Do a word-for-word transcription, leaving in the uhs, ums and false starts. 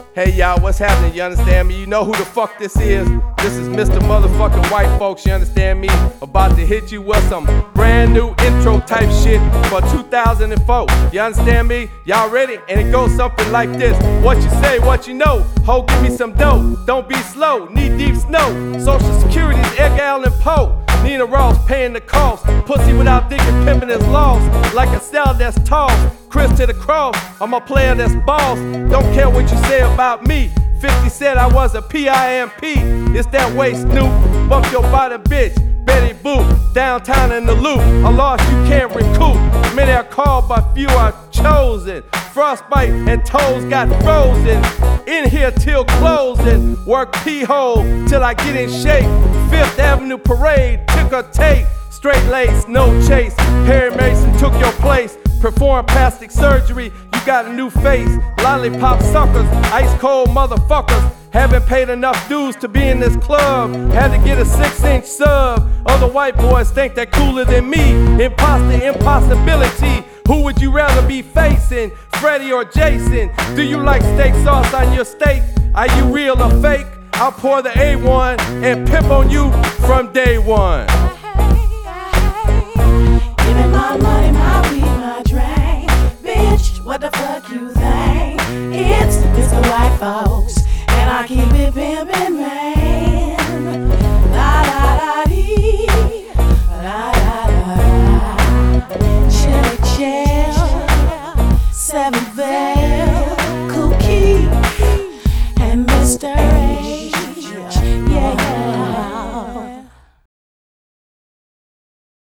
Hey y'all, what's happening, you understand me? You know who the fuck this is? This is Mister Motherfucking White Folks, you understand me? About to hit you with some brand new intro type shit for two thousand four. You understand me? Y'all ready? And it goes something like this. What you say, what you know. Ho, give me some dough. Don't be slow, knee deep snow. Social Security's Edgar Allan Poe. Nina Ross paying the cost. Pussy without thinking pimping is lost. Like a cell that's tossed. Chris to the cross. I'm a player that's boss. Don't care what you say about me. fifty said I was a P I M P. It's that way, Snoop. Bump your body, bitch. Betty Boop. Downtown in the loop. A loss you can't recoup. Many are called, but few are chosen. Frostbite and toes got frozen. In here till closing. Work P-hole till I get in shape. Fifth Avenue Parade, ticker tape. Straight lace, no chase. Perry Mason took your place. Perform plastic surgery, you got a new face. Lollipop suckers, ice cold motherfuckers. Haven't paid enough dues to be in this club. Had to get a six inch sub. Other white boys think they're cooler than me. Imposter, impossibility. Who would you rather be facing, Freddie or Jason? Do you like steak sauce on your steak? Are you real or fake? I'll pour the A one and pimp on you from day one.